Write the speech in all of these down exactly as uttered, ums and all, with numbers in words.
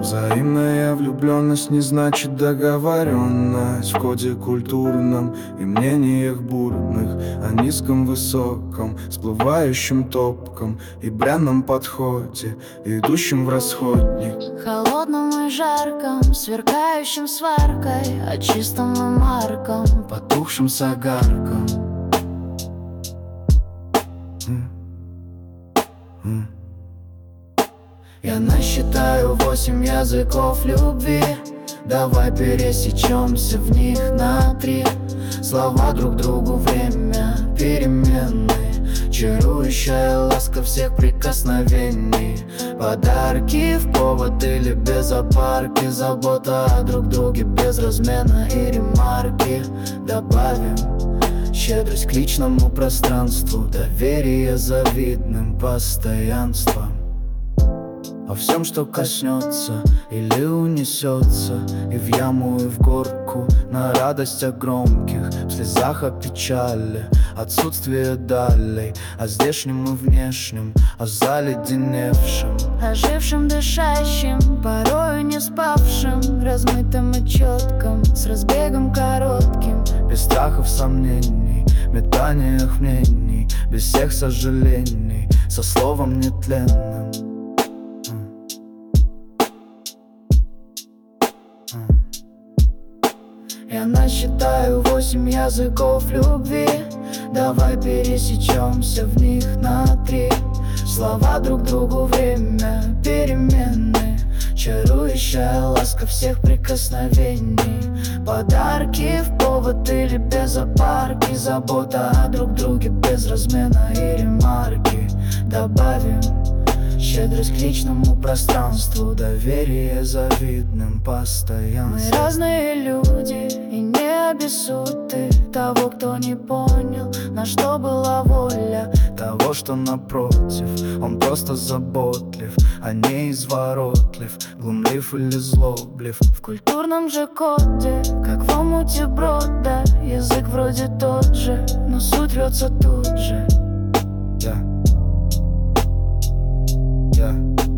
Взаимная влюбленность не значит договоренность в коде культурном и мнениях бурных о низком, высоком, всплывающем топком и бренном подходе, идущем в расходник. Холодном и жарком, сверкающим сваркой, о чистом и марком, Потухшим с огарком. Я насчитаю восемь языков любви. Давай пересечемся в них на три. Слова друг другу, время переменные, чарующая ласка всех прикосновений. Подарки в повод или без опарки, забота о друг друге без размена и ремарки. Добавим щедрость к личному пространству, доверие завидным постоянством. О всем, что коснется или унесется, и в яму, и в горку, на радостях громких, в слезах о печали, отсутствие далей, о здешнем и внешнем, о заледеневшем, ожившим, дышащим, порою не спавшим, размытым и четким, с разбегом коротким, без страхов, сомнений, метаниях мнений, без всех сожалений, со словом нетленным. Я насчитаю восемь языков любви. Давай пересечемся в них на три. Слова друг другу, время переменные, чарующая ласка всех прикосновений. Подарки в повод или без опарки, забота о друг друге без размена и ремарки. Добавим щедрость к личному пространству, доверие завидным постоянством. Мы разные люди и не обессудьте того, кто не понял, на что была воля того, что напротив. Он просто заботлив, а не изворотлив, глумлив или злоблив. В культурном же коде, как в омуте брода, язык вроде тот же, но суть рвется тут же. Я Я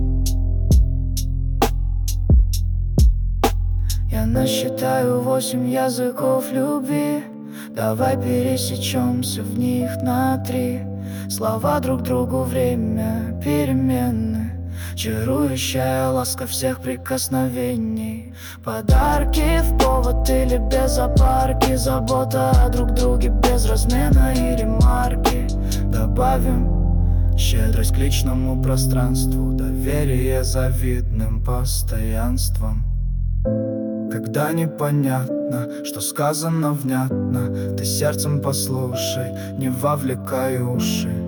Я насчитаю восемь языков любви. Давай пересечемся в них на три. Слова друг другу, время переменные, чарующая ласка всех прикосновений. Подарки в повод или без опарки, забота о друг друге без размена и ремарки. Добавим щедрость к личному пространству, доверие завидным постоянством. Когда непонятно, что сказано внятно, ты сердцем послушай, не вовлекай уши.